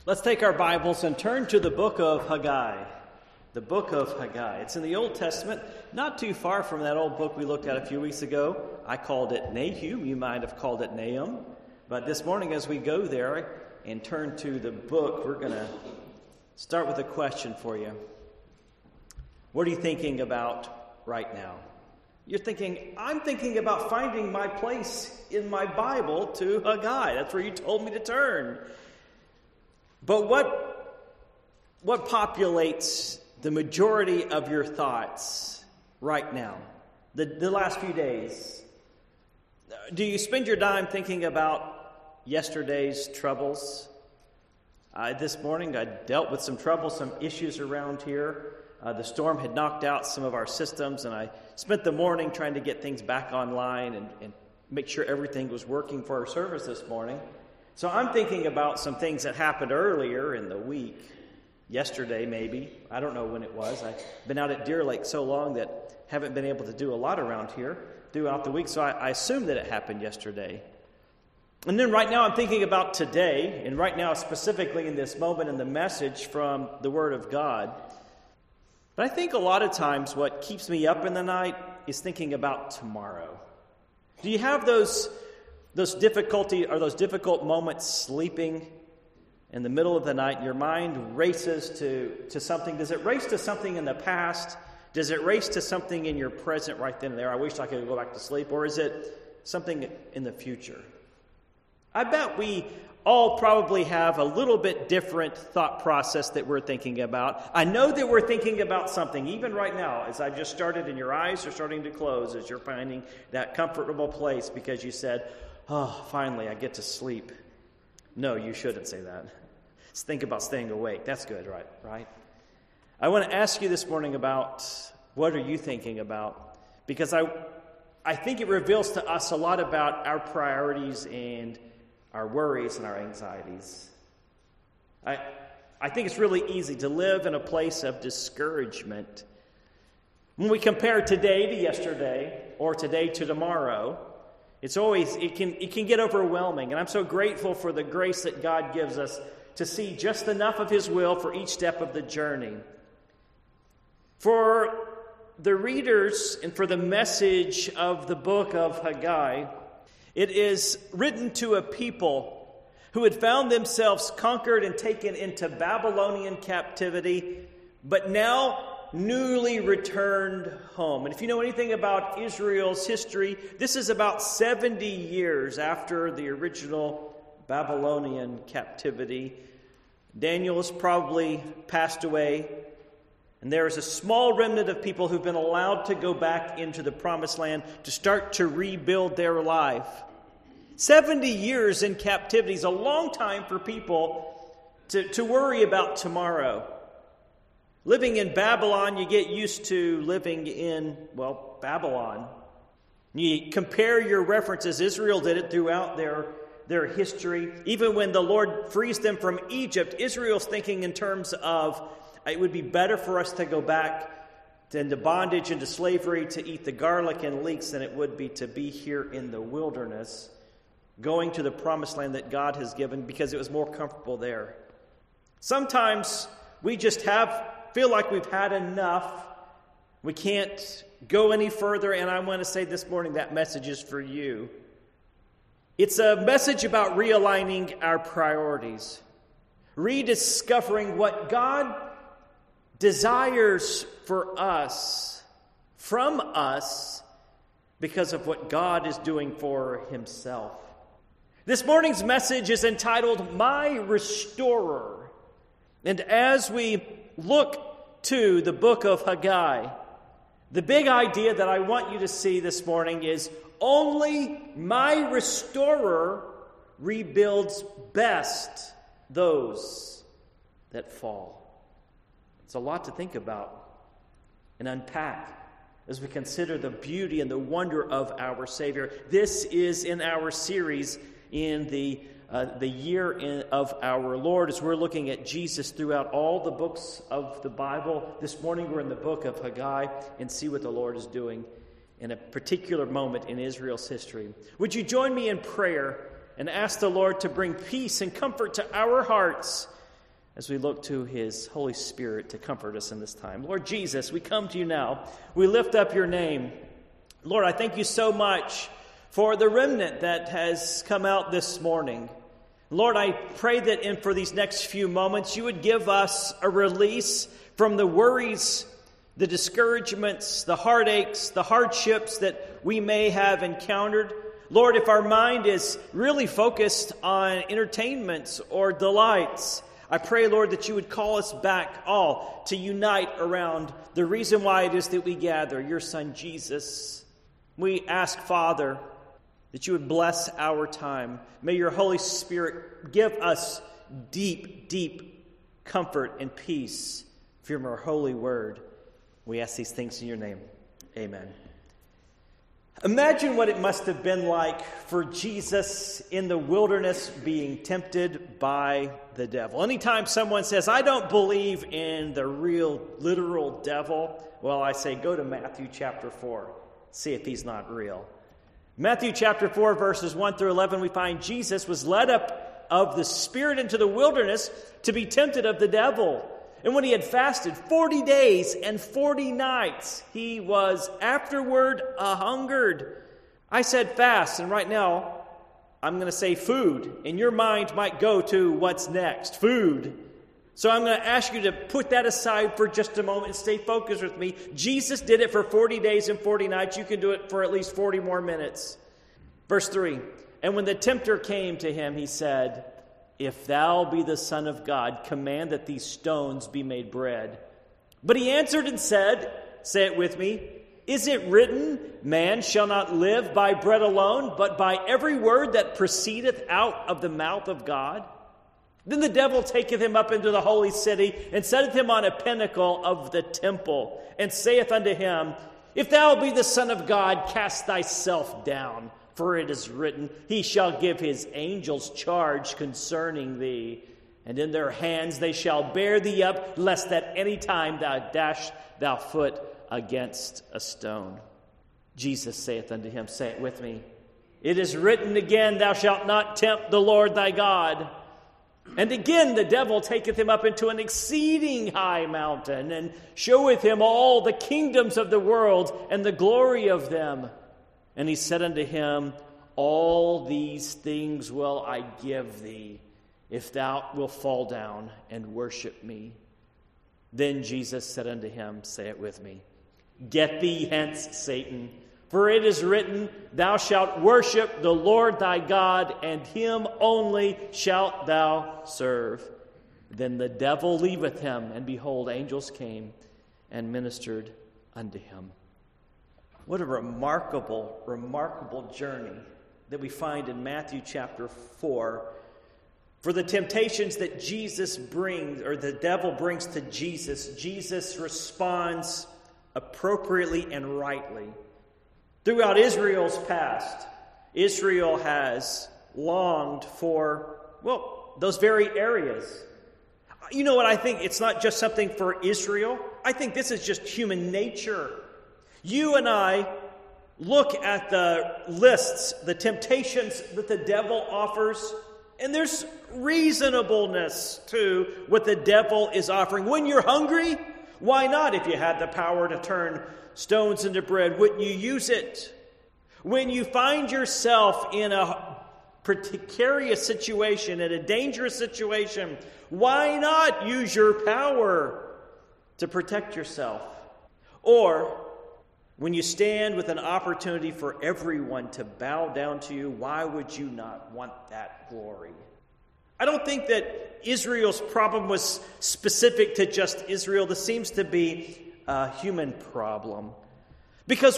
Let's take our Bibles and turn to the book of Haggai. The book of Haggai. It's in the Old Testament, not too far from that old book we looked at a few weeks ago. I called it Nahum. You might have called it Nahum. But this morning as we go there and turn to the book, we're going to start with a question for you. What are you thinking about right now? You're thinking, I'm thinking about finding my place in my Bible to Haggai. That's where you told me to turn. But what populates the majority of your thoughts right now, the last few days? Do you spend your time thinking about yesterday's troubles? This morning I dealt with some troublesome issues around here. The storm had knocked out some of our systems, and I spent the morning trying to get things back online and make sure everything was working for our service this morning. So I'm thinking about some things that happened earlier in the week, yesterday maybe. I don't know when it was. I've been out at Deer Lake so long that haven't been able to do a lot around here throughout the week, so I assume that it happened yesterday. And then right now I'm thinking about today, and right now specifically in this moment in the message from the Word of God. But I think a lot of times what keeps me up in the night is thinking about tomorrow. Do you have those difficult moments sleeping in the middle of the night, and your mind races to something? Does it race to something in the past? Does it race to something in your present right then and there? I wish I could go back to sleep. Or is it something in the future? I bet we all probably have a little bit different thought process that we're thinking about. I know that we're thinking about something, even right now, as I've just started, and your eyes are starting to close as you're finding that comfortable place because you said, oh, finally, I get to sleep. No, you shouldn't say that. Just think about staying awake. That's good, right? I want to ask you this morning about what are you thinking about? Because I think it reveals to us a lot about our priorities and our worries and our anxieties. I think it's really easy to live in a place of discouragement. When we compare today to yesterday or today to tomorrow, it can get overwhelming. And I'm so grateful for the grace that God gives us to see just enough of His will for each step of the journey. For the readers and for the message of the book of Haggai, it is written to a people who had found themselves conquered and taken into Babylonian captivity, but now newly returned home. And if you know anything about Israel's history, this is about 70 years after the original Babylonian captivity. Daniel has probably passed away, and there is a small remnant of people who've been allowed to go back into the promised land to start to rebuild their life. 70 years in captivity is a long time for people to worry about tomorrow. Living in Babylon, you get used to living in, Babylon. You compare your references. Israel did it throughout their history. Even when the Lord frees them from Egypt, Israel's thinking in terms of, it would be better for us to go back into bondage, into slavery, to eat the garlic and leeks than it would be to be here in the wilderness, going to the promised land that God has given because it was more comfortable there. Sometimes we just feel like we've had enough. We can't go any further, and I want to say this morning that message is for you. It's a message about realigning our priorities, rediscovering what God desires for us, from us, because of what God is doing for Himself. This morning's message is entitled, My Restorer. And as we look to the book of Haggai, the big idea that I want you to see this morning is only my restorer rebuilds best those that fall. It's a lot to think about and unpack as we consider the beauty and the wonder of our Savior. This is in our series in the year of our Lord, as we're looking at Jesus throughout all the books of the Bible. This morning we're in the book of Haggai and see what the Lord is doing in a particular moment in Israel's history. Would you join me in prayer and ask the Lord to bring peace and comfort to our hearts as we look to his Holy Spirit to comfort us in this time. Lord Jesus, we come to you now. We lift up your name. Lord, I thank you so much for the remnant that has come out this morning. Lord, I pray that for these next few moments, you would give us a release from the worries, the discouragements, the heartaches, the hardships that we may have encountered. Lord, if our mind is really focused on entertainments or delights, I pray, Lord, that you would call us back all to unite around the reason why it is that we gather, your Son, Jesus. We ask, Father, that you would bless our time. May your Holy Spirit give us deep, deep comfort and peace from your holy word. We ask these things in your name. Amen. Imagine what it must have been like for Jesus in the wilderness being tempted by the devil. Anytime someone says, I don't believe in the real, literal devil, well, I say, go to Matthew chapter 4. See if he's not real. Matthew chapter 4, verses 1 through 11, we find Jesus was led up of the Spirit into the wilderness to be tempted of the devil. And when he had fasted 40 days and 40 nights, he was afterward a-hungered. I said fast, and right now I'm going to say food. And your mind might go to what's next, food. So I'm going to ask you to put that aside for just a moment and stay focused with me. Jesus did it for 40 days and 40 nights. You can do it for at least 40 more minutes. Verse 3, and when the tempter came to him, he said, if thou be the Son of God, command that these stones be made bread. But he answered and said, say it with me, is it written, man shall not live by bread alone, but by every word that proceedeth out of the mouth of God? Then the devil taketh him up into the holy city, and setteth him on a pinnacle of the temple, and saith unto him, if thou be the Son of God, cast thyself down. For it is written, he shall give his angels charge concerning thee, and in their hands they shall bear thee up, lest at any time thou dash thy foot against a stone. Jesus saith unto him, say it with me, it is written again, thou shalt not tempt the Lord thy God. And again the devil taketh him up into an exceeding high mountain, and showeth him all the kingdoms of the world, and the glory of them. And he said unto him, all these things will I give thee, if thou wilt fall down and worship me. Then Jesus said unto him, say it with me, get thee hence, Satan, for it is written, thou shalt worship the Lord thy God, and him only shalt thou serve. Then the devil leaveth him, and behold, angels came and ministered unto him. What a remarkable, remarkable journey that we find in Matthew chapter 4. For the temptations that Jesus brings, or the devil brings to Jesus, Jesus responds appropriately and rightly. Throughout Israel's past, Israel has longed for, well, those very areas. You know what I think? It's not just something for Israel. I think this is just human nature. You and I look at the lists, the temptations that the devil offers, and there's reasonableness to what the devil is offering. When you're hungry, why not? If you had the power to turn stones into bread, wouldn't you use it? When you find yourself in a precarious situation, in a dangerous situation, why not use your power to protect yourself? Or when you stand with an opportunity for everyone to bow down to you, why would you not want that glory? I don't think that Israel's problem was specific to just Israel. This seems to be a human problem. Because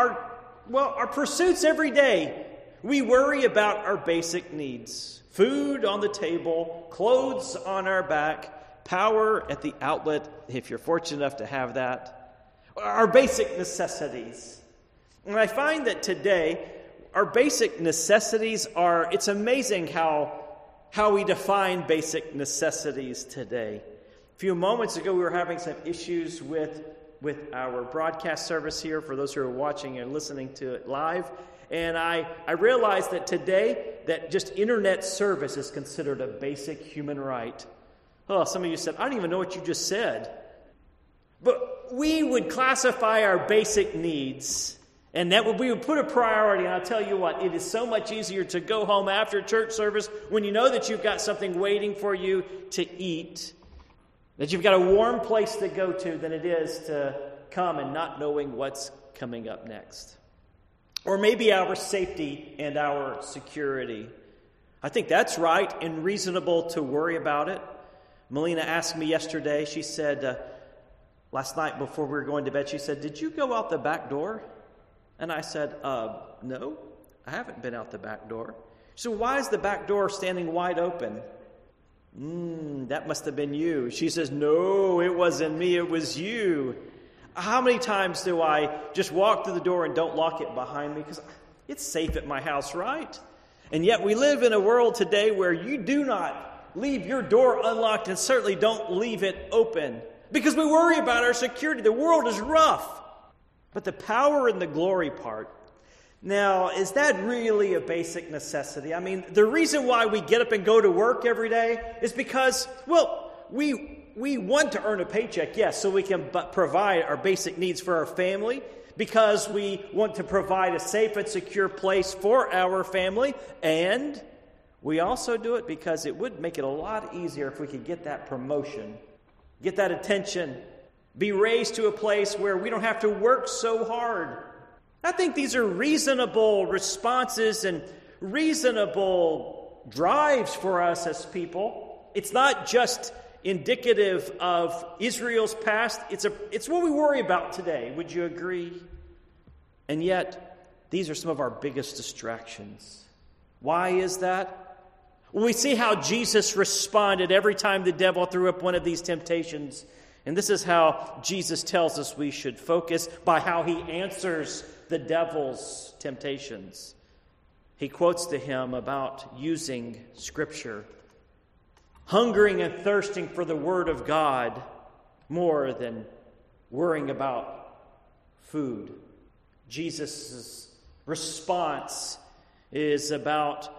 our pursuits every day, we worry about our basic needs. Food on the table, clothes on our back, power at the outlet, if you're fortunate enough to have that. Our basic necessities. And I find that today, our basic necessities are, it's amazing how we define basic necessities today. A few moments ago, we were having some issues with our broadcast service here, for those who are watching and listening to it live. And I realized that today, that just internet service is considered a basic human right. Oh, some of you said, I don't even know what you just said. But we would classify our basic needs, and we would put a priority. And I'll tell you what, it is so much easier to go home after church service when you know that you've got something waiting for you to eat, that you've got a warm place to go to, than it is to come and not knowing what's coming up next. Or maybe our safety and our security. I think that's right and reasonable to worry about it. Melina asked me yesterday, she said, last night before we were going to bed, she said, did you go out the back door? And I said, no, I haven't been out the back door. So why is the back door standing wide open? That must have been you. She says, no, it wasn't me, it was you. How many times do I just walk through the door and don't lock it behind me? Because it's safe at my house, right? And yet we live in a world today where you do not leave your door unlocked and certainly don't leave it open because we worry about our security. The world is rough. But the power and the glory part, now, is that really a basic necessity? I mean, the reason why we get up and go to work every day is because, well, we want to earn a paycheck, yes, so we can provide our basic needs for our family, because we want to provide a safe and secure place for our family, and we also do it because it would make it a lot easier if we could get that promotion, get that attention, be raised to a place where we don't have to work so hard. I think these are reasonable responses and reasonable drives for us as people. It's not just indicative of Israel's past. It's what we worry about today. Would you agree? And yet, these are some of our biggest distractions. Why is that? Well, we see how Jesus responded every time the devil threw up one of these temptations. And this is how Jesus tells us we should focus, by how he answers the devil's temptations. He quotes to him about using Scripture, hungering and thirsting for the Word of God more than worrying about food. Jesus' response is about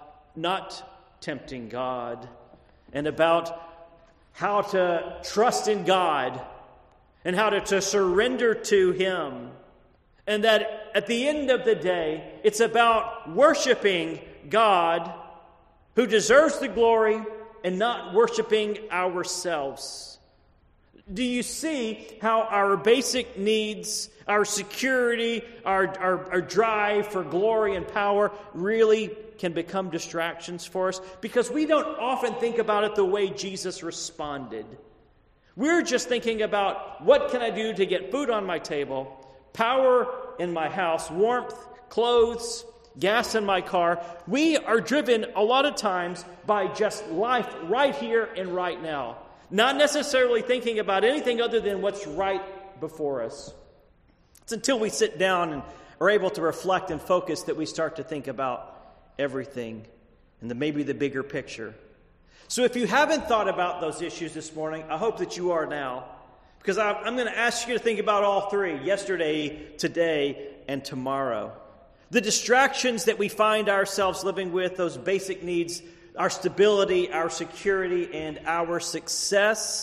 not tempting God and about how to trust in God and how to surrender to Him. And that at the end of the day, it's about worshiping God who deserves the glory and not worshiping ourselves. Do you see how our basic needs, our security, our drive for glory and power really can become distractions for us? Because we don't often think about it the way Jesus responded. We're just thinking about, what can I do to get food on my table, power in my house, warmth, clothes, gas in my car. We are driven a lot of times by just life right here and right now, not necessarily thinking about anything other than what's right before us. It's until we sit down and are able to reflect and focus that we start to think about everything and maybe the bigger picture. So if you haven't thought about those issues this morning, I hope that you are now, because I'm going to ask you to think about all three: yesterday, today, and tomorrow. The distractions that we find ourselves living with, those basic needs, our stability, our security, and our success,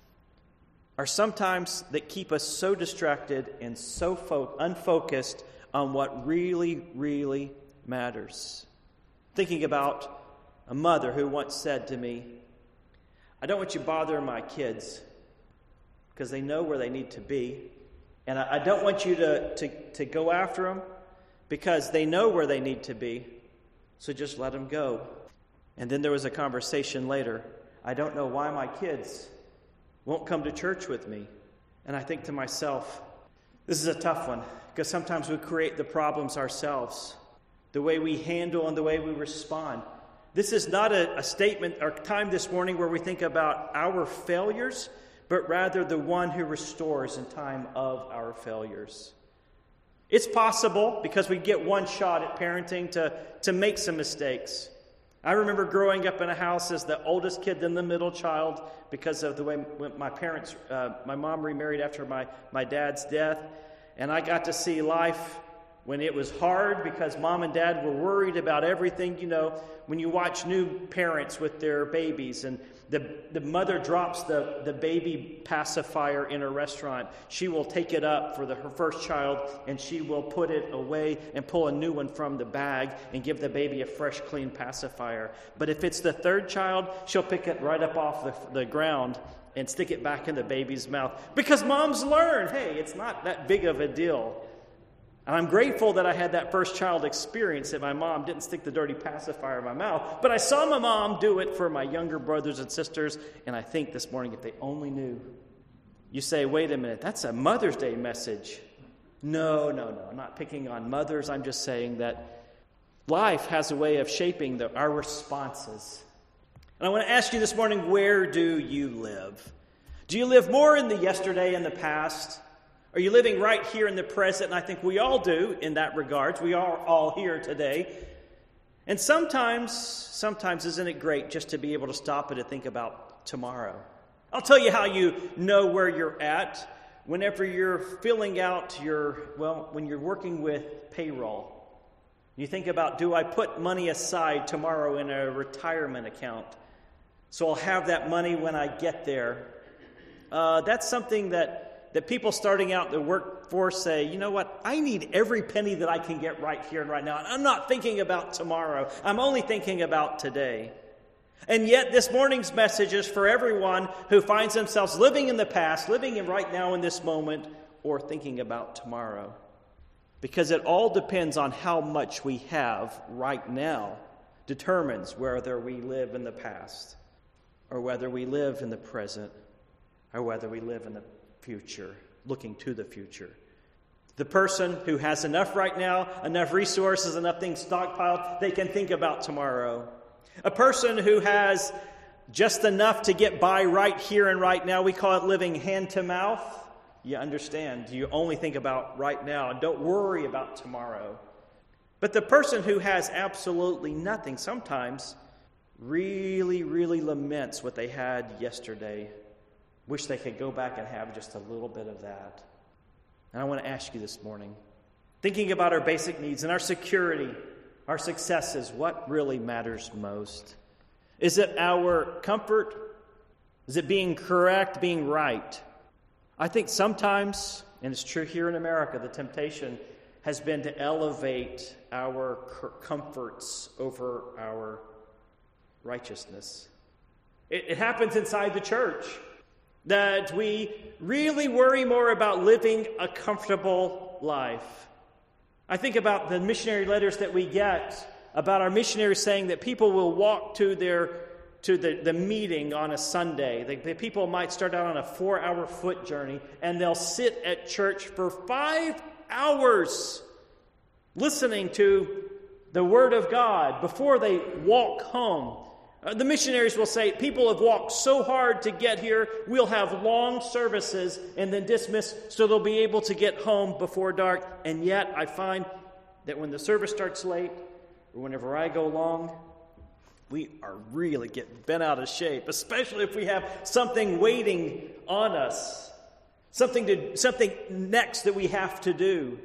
are sometimes that keep us so distracted and so unfocused on what really, really matters. Thinking about a mother who once said to me, I don't want you bothering my kids because they know where they need to be. And I don't want you to go after them because they know where they need to be. So just let them go. And then there was a conversation later. I don't know why my kids won't come to church with me. And I think to myself, this is a tough one, because sometimes we create the problems ourselves, the way we handle and the way we respond. This is not a statement or time this morning where we think about our failures, but rather the one who restores in time of our failures. It's possible, because we get one shot at parenting, to make some mistakes. I remember growing up in a house as the oldest kid, then the middle child, because of the way my mom remarried after my dad's death, and I got to see life when it was hard because mom and dad were worried about everything. You know, when you watch new parents with their babies and the mother drops the baby pacifier in a restaurant, she will take it up for her first child and she will put it away and pull a new one from the bag and give the baby a fresh, clean pacifier. But if it's the third child, she'll pick it right up off the ground and stick it back in the baby's mouth. Because moms learn, hey, it's not that big of a deal. And I'm grateful that I had that first child experience, that my mom didn't stick the dirty pacifier in my mouth. But I saw my mom do it for my younger brothers and sisters. And I think this morning, if they only knew. You say, wait a minute, that's a Mother's Day message. No. I'm not picking on mothers. I'm just saying that life has a way of shaping our responses. And I want to ask you this morning, where do you live? Do you live more in the yesterday and the past? Are you living right here in the present? And I think we all do in that regards. We are all here today. And sometimes isn't it great just to be able to stop and to think about tomorrow? I'll tell you how you know where you're at. Whenever you're filling out when you're working with payroll, you think about, do I put money aside tomorrow in a retirement account so I'll have that money when I get there? That's something that people starting out the workforce say, you know what, I need every penny that I can get right here and right now. And I'm not thinking about tomorrow. I'm only thinking about today. And yet this morning's message is for everyone who finds themselves living in the past, living in right now in this moment, or thinking about tomorrow. Because it all depends on how much we have right now determines whether we live in the past or whether we live in the present or whether we live in the future, looking to the future. The person who has enough right now, enough resources, enough things stockpiled, they can think about tomorrow. A person who has just enough to get by right here and right now, we call it living hand to mouth. You understand, you only think about right now and don't worry about tomorrow. But the person who has absolutely nothing sometimes really, really laments what they had yesterday. Wish they could go back and have just a little bit of that. And I want to ask you this morning, thinking about our basic needs and our security, our successes, what really matters most? Is it our comfort? Is it being correct, being right? I think sometimes, and it's true here in America, the temptation has been to elevate our comforts over our righteousness. It happens inside the church. That we really worry more about living a comfortable life. I think about the missionary letters that we get about our missionaries saying that people will walk to the meeting on a Sunday. The people might start out on a 4-hour foot journey and they'll sit at church for 5 hours listening to the Word of God before they walk home. The missionaries will say, people have walked so hard to get here, we'll have long services and then dismiss so they'll be able to get home before dark. And yet I find that when the service starts late, or whenever I go long, we are really getting bent out of shape, especially if we have something waiting on us, something next that we have to do.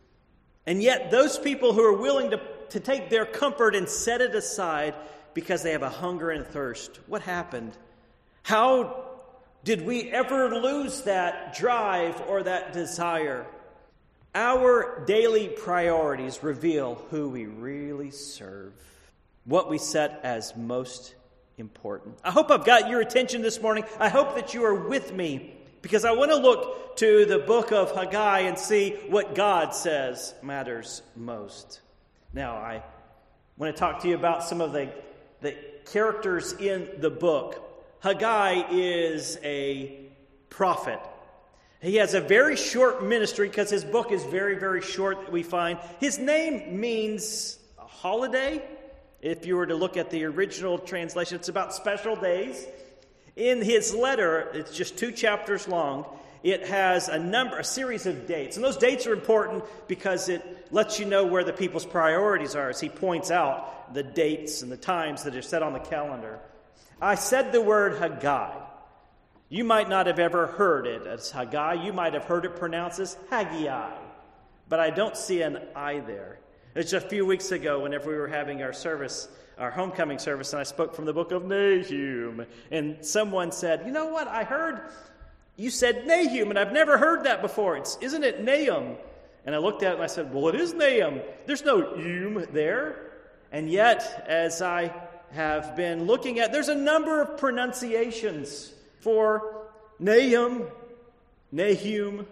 And yet those people who are willing to take their comfort and set it aside because they have a hunger and thirst. What happened? How did we ever lose that drive or that desire? Our daily priorities reveal who we really serve, what we set as most important. I hope I've got your attention this morning. I hope that you are with me because I want to look to the book of Haggai and see what God says matters most. Now, I want to talk to you about some of the characters in the book. Haggai is a prophet. He has a very short ministry because his book is very, very short, we find. His name means a holiday. If you were to look at the original translation, it's about special days. In his letter, it's just 2 chapters long. It has a series of dates. And those dates are important because it lets you know where the people's priorities are, as he points out the dates and the times that are set on the calendar. I said the word Haggai. You might not have ever heard it as Haggai. You might have heard it pronounced as Haggai. but I don't see an I there. It's just a few weeks ago whenever we were having our service, our homecoming service, and I spoke from the book of Nahum. And someone said, you know what, I heard you said Nahum, and I've never heard that before. Isn't it Nahum? And I looked at it and I said, well, it is Nahum. There's no "um" there. And yet, as I have been looking at, there's a number of pronunciations for Nahum, Nahum,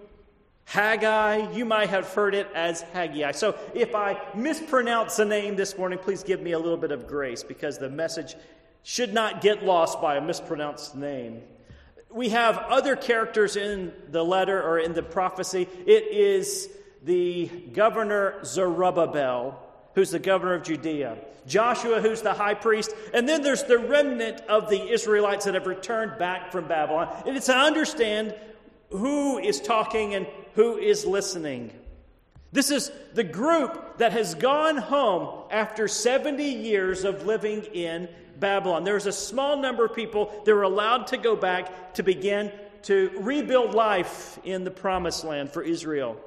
Haggai. You might have heard it as Haggai. So if I mispronounce a name this morning, please give me a little bit of grace, because the message should not get lost by a mispronounced name. We have other characters in the letter or in the prophecy. It is the governor Zerubbabel, who's the governor of Judea, Joshua, who's the high priest, and then there's the remnant of the Israelites that have returned back from Babylon. And it's to understand who is talking and who is listening. This is the group that has gone home after 70 years of living in Babylon. There's a small number of people that were allowed to go back to begin to rebuild life in the promised land for Israel.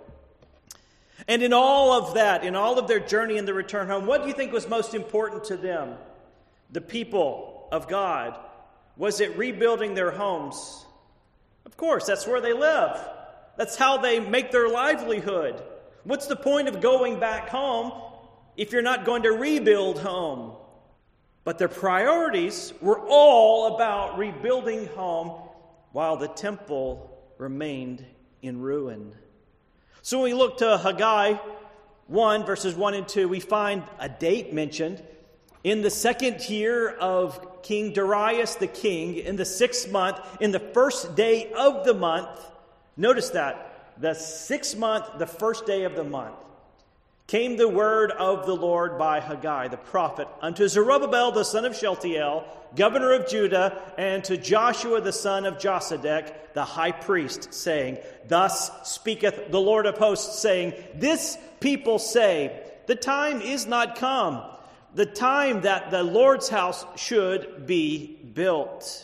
And in all of that, in all of their journey and the return home, what do you think was most important to them, the people of God? Was it rebuilding their homes? Of course, that's where they live. That's how they make their livelihood. What's the point of going back home if you're not going to rebuild home? But their priorities were all about rebuilding home while the temple remained in ruin. So when we look to Haggai 1, verses 1 and 2, we find a date mentioned. In the 2nd year of King Darius the king, in the 6th month, in the 1st day of the month, notice that, the 6th month, the 1st day of the month, came the word of the Lord by Haggai the prophet unto Zerubbabel the son of Shealtiel, governor of Judah, and to Joshua the son of Josedech, the high priest, saying, Thus speaketh the Lord of hosts, saying, This people say, The time is not come, the time that the Lord's house should be built.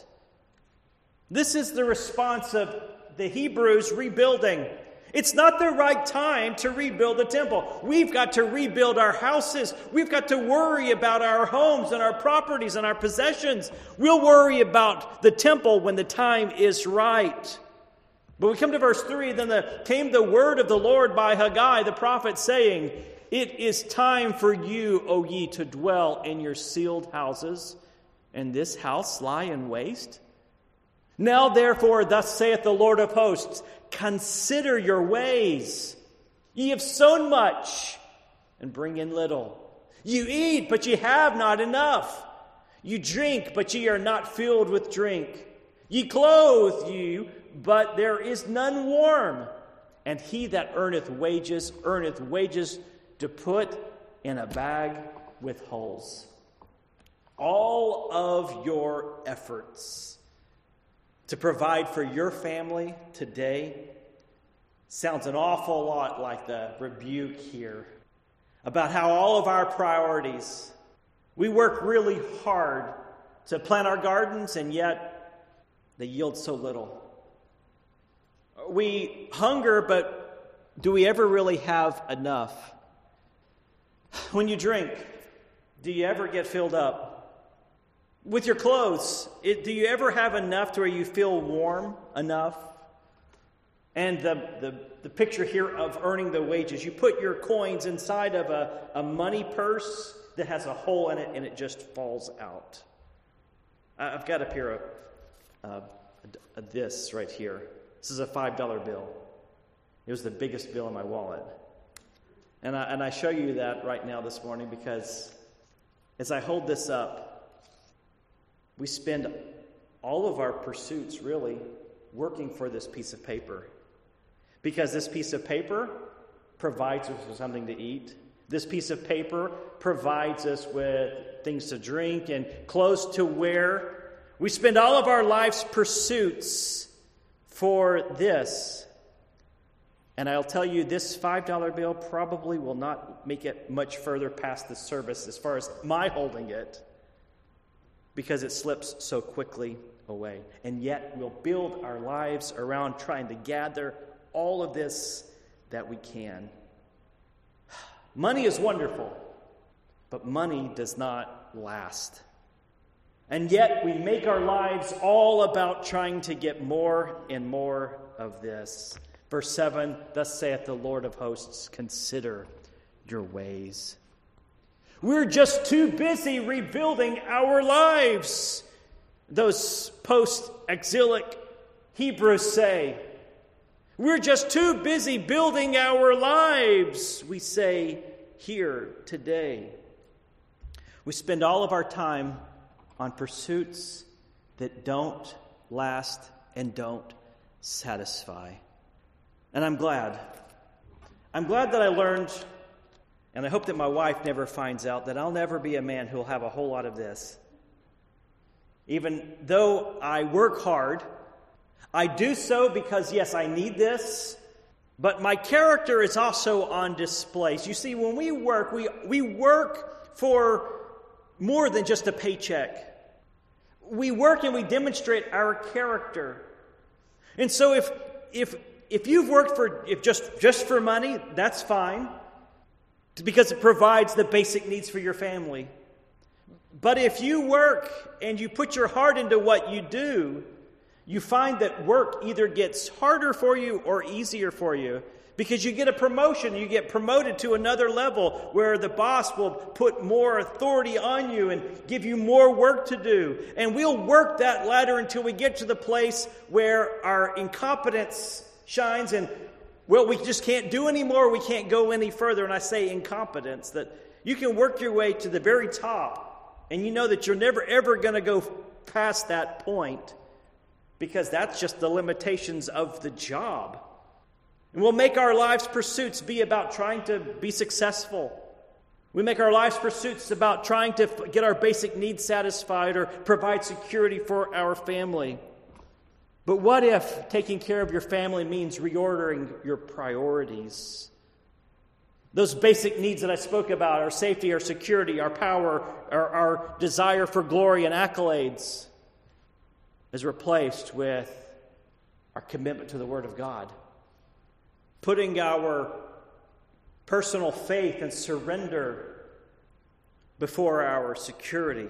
This is the response of the Hebrews rebuilding. It's not the right time to rebuild the temple. We've got to rebuild our houses. We've got to worry about our homes and our properties and our possessions. We'll worry about the temple when the time is right. But we come to verse 3, then came the word of the Lord by Haggai the prophet, saying, It is time for you, O ye, to dwell in your sealed houses, and this house lie in waste. Now therefore, thus saith the Lord of hosts, Consider your ways. Ye have sown much, and bring in little. You eat, but ye have not enough. You drink, but ye are not filled with drink. Ye clothe you, but there is none warm. And he that earneth wages to put in a bag with holes. All of your efforts to provide for your family today sounds an awful lot like the rebuke here about how all of our priorities, we work really hard to plant our gardens, and yet they yield so little. We hunger, but do we ever really have enough? When you drink, do you ever get filled up? With your clothes, do you ever have enough to where you feel warm enough? And the picture here of earning the wages. You put your coins inside of a money purse that has a hole in it and it just falls out. I've got up here this right here. This is a $5 bill. It was the biggest bill in my wallet. And I show you that right now this morning because as I hold this up, we spend all of our pursuits really working for this piece of paper. Because this piece of paper provides us with something to eat. This piece of paper provides us with things to drink and clothes to wear. We spend all of our life's pursuits for this. And I'll tell you, this $5 bill probably will not make it much further past the service as far as my holding it, because it slips so quickly away. And yet we'll build our lives around trying to gather all of this that we can. Money is wonderful, but money does not last. And yet we make our lives all about trying to get more and more of this. Verse 7, thus saith the Lord of hosts, consider your ways. We're just too busy rebuilding our lives. Those post-exilic Hebrews say, we're just too busy building our lives, we say here today. We spend all of our time on pursuits that don't last and don't satisfy. And I'm glad. I'm glad that I learned, and I hope that my wife never finds out, that I'll never be a man who will have a whole lot of this. Even though I work hard, I do so because, yes, I need this, but my character is also on display. You see, when we work, we work for more than just a paycheck. We work and we demonstrate our character. And so if you've worked for just for money, that's fine, because it provides the basic needs for your family. But if you work and you put your heart into what you do, you find that work either gets harder for you or easier for you, because you get a promotion, you get promoted to another level where the boss will put more authority on you and give you more work to do. And we'll work that ladder until we get to the place where our incompetence shines and, well, we just can't do anymore, we can't go any further. And I say incompetence, that you can work your way to the very top, and you know that you're never ever going to go past that point, because that's just the limitations of the job. And we'll make our life's pursuits be about trying to be successful. We make our life's pursuits about trying to get our basic needs satisfied or provide security for our family. But what if taking care of your family means reordering your priorities? Those basic needs that I spoke about, our safety, our security, our power, our desire for glory and accolades, is replaced with our commitment to the Word of God. Putting our personal faith and surrender before our security.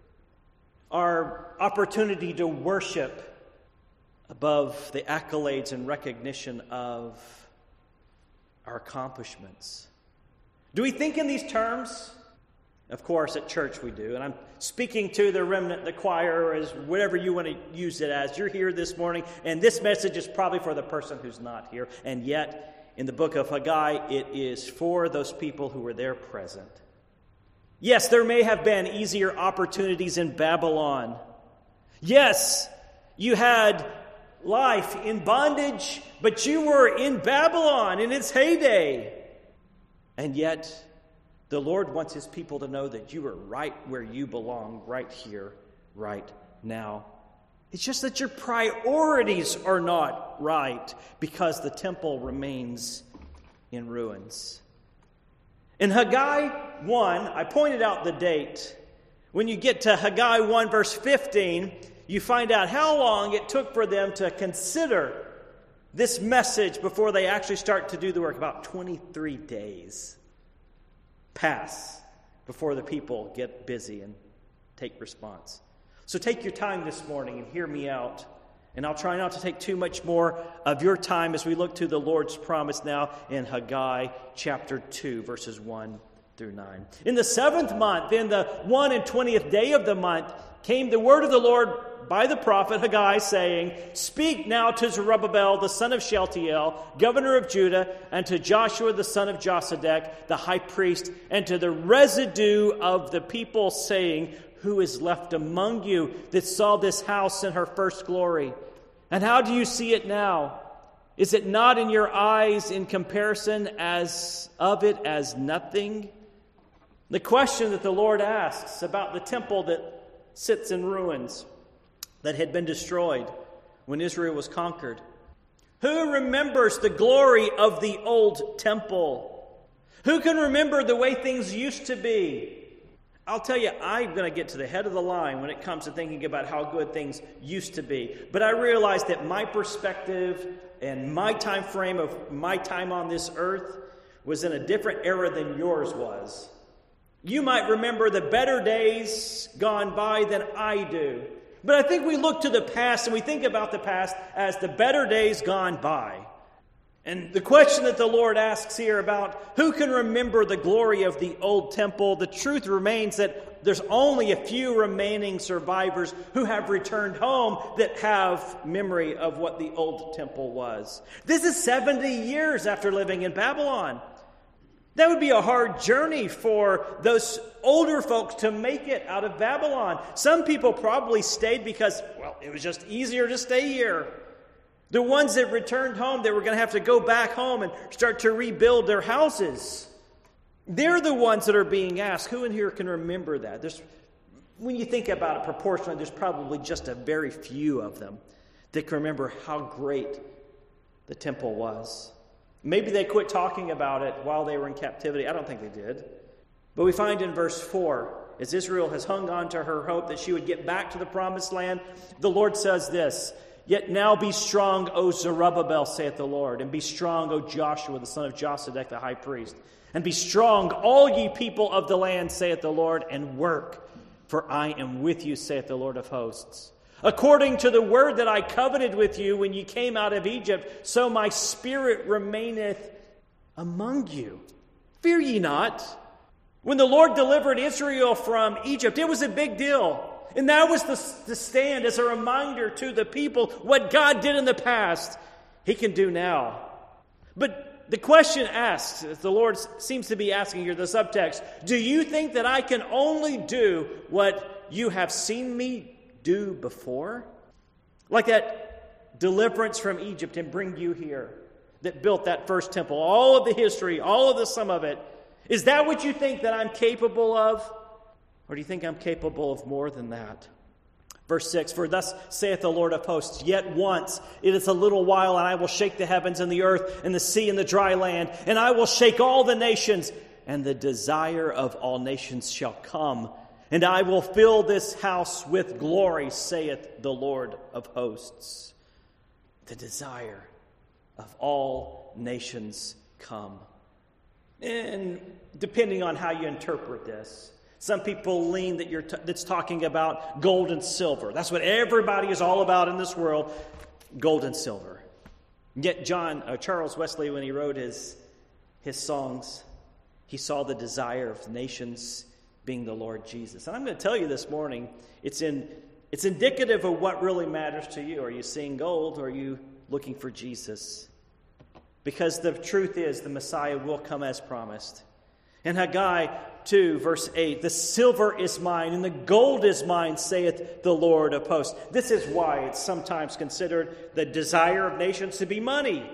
Our opportunity to worship above the accolades and recognition of our accomplishments. Do we think in these terms? Of course, at church we do. And I'm speaking to the remnant, the choir, or as whatever you want to use it as. You're here this morning, and this message is probably for the person who's not here. And yet, in the book of Haggai, it is for those people who were there present. Yes, there may have been easier opportunities in Babylon. Yes, you had life in bondage, but you were in Babylon in its heyday. And yet, the Lord wants His people to know that you are right where you belong, right here, right now. It's just that your priorities are not right because the temple remains in ruins. In Haggai 1, I pointed out the date. When you get to Haggai 1 verse 15, you find out how long it took for them to consider this message before they actually start to do the work. About 23 days pass before the people get busy and take response. So take your time this morning and hear me out. And I'll try not to take too much more of your time as we look to the Lord's promise now in Haggai chapter 2, verses 1 through 9. In the 7th month, in the 21st day of the month, came the word of the Lord by the prophet Haggai, saying, Speak now to Zerubbabel, the son of Shealtiel, governor of Judah, and to Joshua, the son of Josedek, the high priest, and to the residue of the people, saying, Who is left among you that saw this house in her first glory? And how do you see it now? Is it not in your eyes in comparison as nothing? The question that the Lord asks about the temple that sits in ruins, that had been destroyed when Israel was conquered. Who remembers the glory of the old temple? Who can remember the way things used to be? I'll tell you, I'm going to get to the head of the line when it comes to thinking about how good things used to be. But I realize that my perspective and my time frame of my time on this earth was in a different era than yours was. You might remember the better days gone by than I do. But I think we look to the past and we think about the past as the better days gone by. And the question that the Lord asks here about who can remember the glory of the old temple, the truth remains that there's only a few remaining survivors who have returned home that have memory of what the old temple was. This is 70 years after living in Babylon. That would be a hard journey for those older folks to make it out of Babylon. Some people probably stayed because, well, it was just easier to stay here. The ones that returned home, they were going to have to go back home and start to rebuild their houses. They're the ones that are being asked. Who in here can remember that? When you think about it proportionally, there's probably just a very few of them that can remember how great the temple was. Maybe they quit talking about it while they were in captivity. I don't think they did. But we find in verse 4, as Israel has hung on to her hope that she would get back to the promised land, the Lord says this, "Yet now be strong, O Zerubbabel, saith the Lord, and be strong, O Joshua, the son of Josedek, the high priest. And be strong, all ye people of the land, saith the Lord, and work, for I am with you, saith the Lord of hosts. According to the word that I covenanted with you when ye came out of Egypt, so my spirit remaineth among you. Fear ye not." When the Lord delivered Israel from Egypt, it was a big deal. And that was to stand as a reminder to the people what God did in the past, He can do now. But the question asked, as the Lord seems to be asking here, the subtext, do you think that I can only do what you have seen me do before? Like that deliverance from Egypt and bring you here that built that first temple, all of the history, all of the sum of it. Is that what you think that I'm capable of? Or do you think I'm capable of more than that? Verse 6, "For thus saith the Lord of hosts, yet once it is a little while, and I will shake the heavens and the earth and the sea and the dry land, and I will shake all the nations, and the desire of all nations shall come, and I will fill this house with glory, saith the Lord of hosts." The desire of all nations come. And depending on how you interpret this, some people lean that that's talking about gold and silver. That's what everybody is all about in this world, gold and silver. Yet Charles Wesley, when he wrote his songs, he saw the desire of nations being the Lord Jesus. And I'm going to tell you this morning, it's indicative of what really matters to you. Are you seeing gold, or are you looking for Jesus? Because the truth is, the Messiah will come as promised. In Haggai 2, verse 8, "The silver is mine, and the gold is mine, saith the Lord of hosts." This is why it's sometimes considered the desire of nations to be money.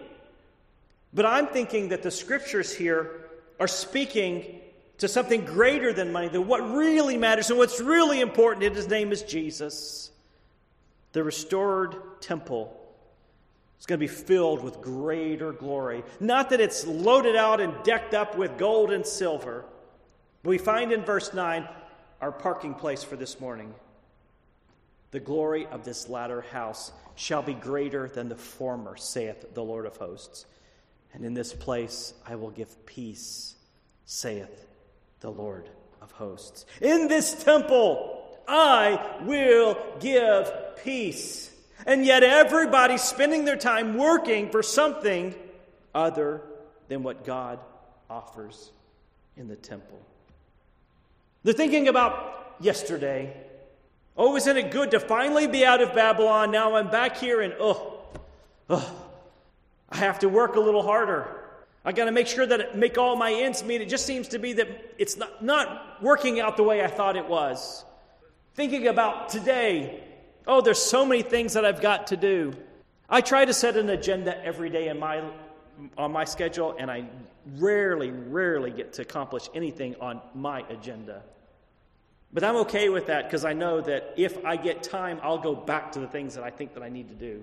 But I'm thinking that the scriptures here are speaking to something greater than money, that what really matters and what's really important, and His name is Jesus. The restored temple is going to be filled with greater glory. Not that it's loaded out and decked up with gold and silver. But we find in verse 9 our parking place for this morning. "The glory of this latter house shall be greater than the former, saith the Lord of hosts. And in this place I will give peace, saith the Lord of hosts." In this temple I will give peace. And yet everybody's spending their time working for something other than what God offers in the temple. They're thinking about yesterday. Oh, isn't it good to finally be out of Babylon? Now I'm back here and I have to work a little harder. I got to make sure that make all my ends meet. It just seems to be that it's not working out the way I thought it was. Thinking about today. Oh, there's so many things that I've got to do. I try to set an agenda every day on my schedule, and I rarely get to accomplish anything on my agenda. But I'm okay with that because I know that if I get time, I'll go back to the things that I think that I need to do.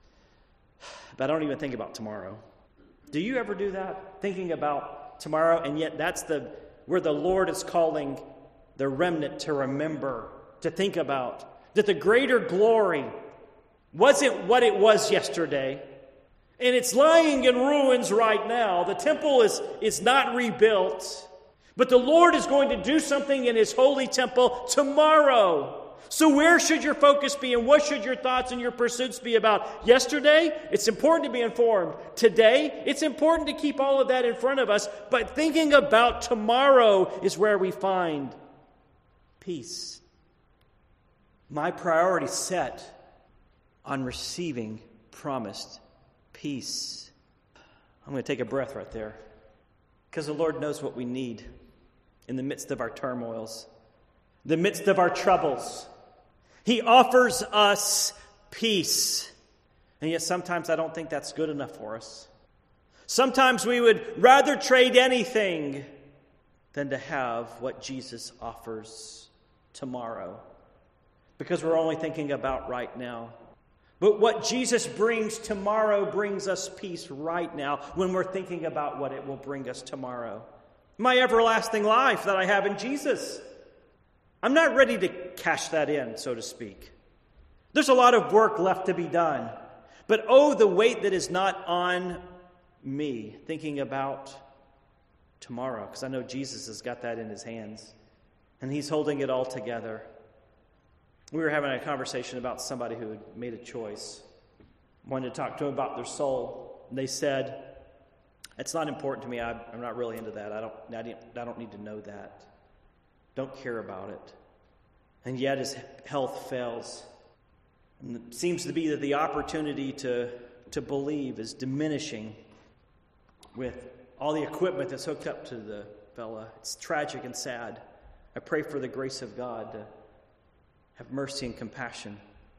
But I don't even think about tomorrow. Do you ever do that? Thinking about tomorrow, and yet that's where the Lord is calling the remnant to remember, to think about. That the greater glory wasn't what it was yesterday. And it's lying in ruins right now. The temple is not rebuilt. But the Lord is going to do something in His holy temple tomorrow. So where should your focus be, and what should your thoughts and your pursuits be about? Yesterday, it's important to be informed. Today, it's important to keep all of that in front of us. But thinking about tomorrow is where we find peace. My priority set on receiving promised peace. I'm going to take a breath right there, because the Lord knows what we need in the midst of our turmoils, the midst of our troubles. He offers us peace. And yet sometimes I don't think that's good enough for us. Sometimes we would rather trade anything than to have what Jesus offers tomorrow, because we're only thinking about right now. But what Jesus brings tomorrow brings us peace right now when we're thinking about what it will bring us tomorrow. My everlasting life that I have in Jesus. I'm not ready to cash that in, so to speak. There's a lot of work left to be done. But oh, the weight that is not on me thinking about tomorrow, because I know Jesus has got that in His hands, and He's holding it all together. We were having a conversation about somebody who had made a choice. I wanted to talk to them about their soul. And they said, "It's not important to me. I'm not really into that. I don't need to know that. Don't care about it." And yet his health fails. And it seems to be that the opportunity to believe is diminishing with all the equipment that's hooked up to the fella. It's tragic and sad. I pray for the grace of God to have mercy and compassion,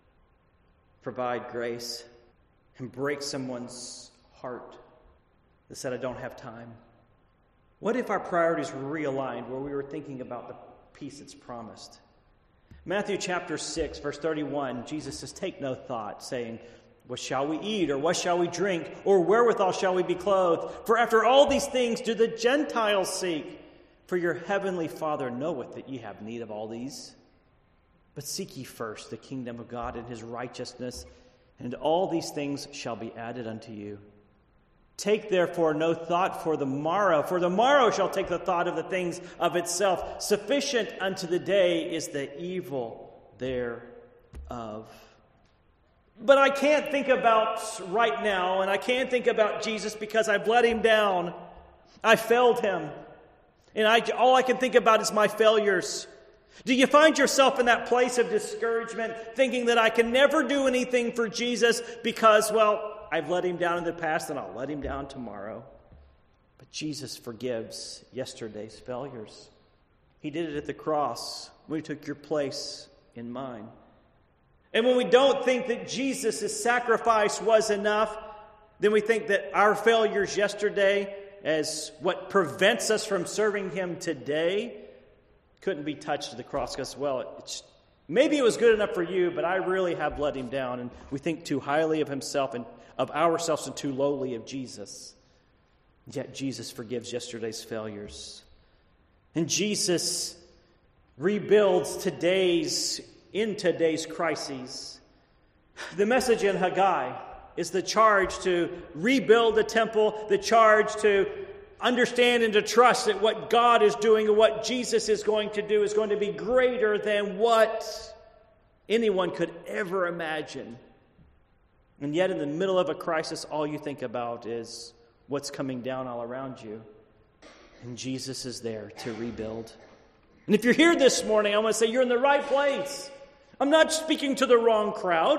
provide grace, and break someone's heart that said, "I don't have time." What if our priorities were realigned, where we were thinking about the peace that's promised? Matthew chapter 6, verse 31, Jesus says, "Take no thought, saying, what shall we eat, or what shall we drink, or wherewithal shall we be clothed? For after all these things do the Gentiles seek. For your heavenly Father knoweth that ye have need of all these. But seek ye first the kingdom of God and His righteousness, and all these things shall be added unto you. Take therefore no thought for the morrow shall take the thought of the things of itself. Sufficient unto the day is the evil thereof." But I can't think about right now, and I can't think about Jesus because I've let Him down. I failed Him. And all I can think about is my failures. Do you find yourself in that place of discouragement, thinking that I can never do anything for Jesus because, well, I've let Him down in the past and I'll let Him down tomorrow? But Jesus forgives yesterday's failures. He did it at the cross when He took your place in mine. And when we don't think that Jesus' sacrifice was enough, then we think that our failures yesterday as what prevents us from serving Him today couldn't be touched at the cross, because, well, maybe it was good enough for you, but I really have let Him down. And we think too highly of Himself and of ourselves and too lowly of Jesus. Yet Jesus forgives yesterday's failures. And Jesus rebuilds today's crises. The message in Haggai is the charge to rebuild the temple, the charge to understand and to trust that what God is doing and what Jesus is going to do is going to be greater than what anyone could ever imagine. And yet in the middle of a crisis, all you think about is what's coming down all around you. And Jesus is there to rebuild. And if you're here this morning, I want to say you're in the right place. I'm not speaking to the wrong crowd.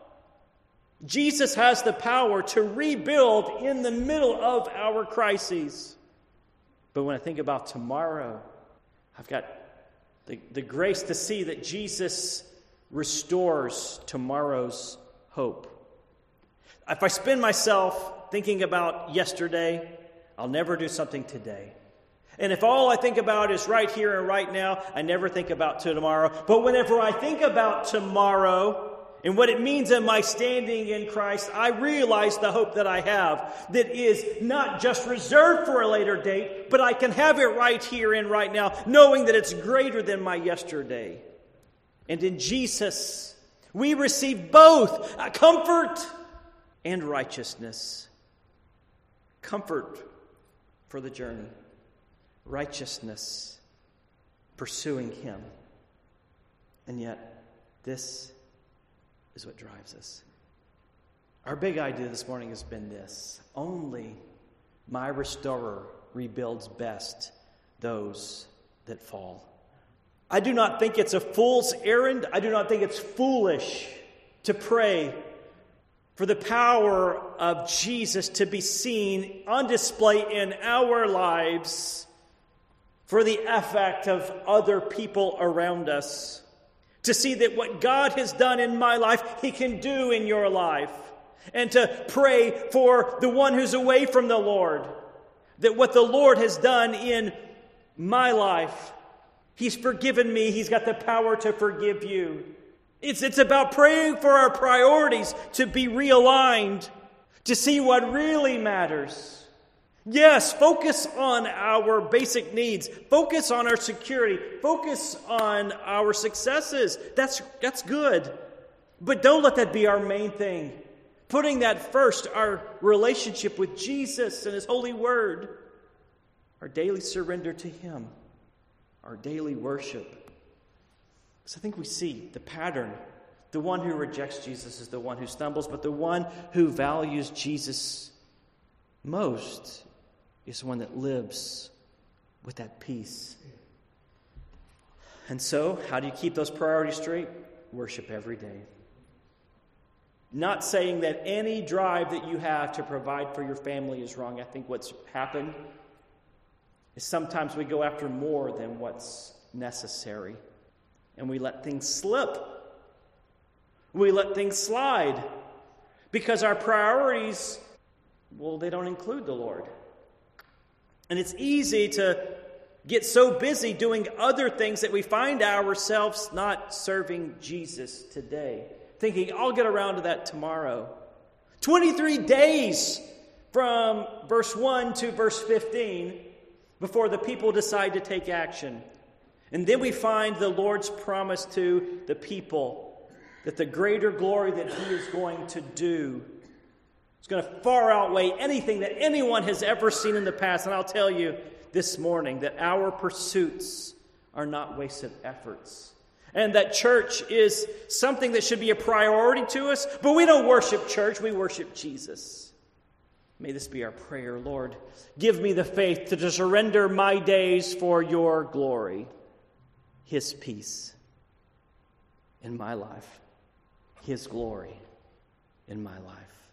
Jesus has the power to rebuild in the middle of our crises. But when I think about tomorrow, I've got the grace to see that Jesus restores tomorrow's hope. If I spend myself thinking about yesterday, I'll never do something today. And if all I think about is right here and right now, I never think about tomorrow. But whenever I think about tomorrow and what it means in my standing in Christ, I realize the hope that I have that is not just reserved for a later date, but I can have it right here and right now, knowing that it's greater than my yesterday. And in Jesus, we receive both comfort and righteousness. Comfort for the journey. Righteousness. Pursuing Him. And yet, this is what drives us. Our big idea this morning has been this: only my restorer rebuilds best those that fall. I do not think it's a fool's errand. I do not think it's foolish to pray for the power of Jesus to be seen on display in our lives for the effect of other people around us. To see that what God has done in my life, He can do in your life. And to pray for the one who's away from the Lord, that what the Lord has done in my life, He's forgiven me, He's got the power to forgive you. It's about praying for our priorities to be realigned, to see what really matters. Yes, focus on our basic needs. Focus on our security. Focus on our successes. That's good. But don't let that be our main thing. Putting that first, our relationship with Jesus and His holy word, our daily surrender to Him, our daily worship. So I think we see the pattern. The one who rejects Jesus is the one who stumbles, but the one who values Jesus most is one that lives with that peace. And so, how do you keep those priorities straight? Worship every day. Not saying that any drive that you have to provide for your family is wrong. I think what's happened is sometimes we go after more than what's necessary. And we let things slip. We let things slide. Because our priorities, well, they don't include the Lord. And it's easy to get so busy doing other things that we find ourselves not serving Jesus today. Thinking, I'll get around to that tomorrow. 23 days from verse 1 to verse 15 before the people decide to take action. And then we find the Lord's promise to the people that the greater glory that He is going to do is going to far outweigh anything that anyone has ever seen in the past. And I'll tell you this morning that our pursuits are not wasted efforts. And that church is something that should be a priority to us. But we don't worship church, we worship Jesus. May this be our prayer, Lord. Give me the faith to surrender my days for your glory. His peace in my life. His glory in my life.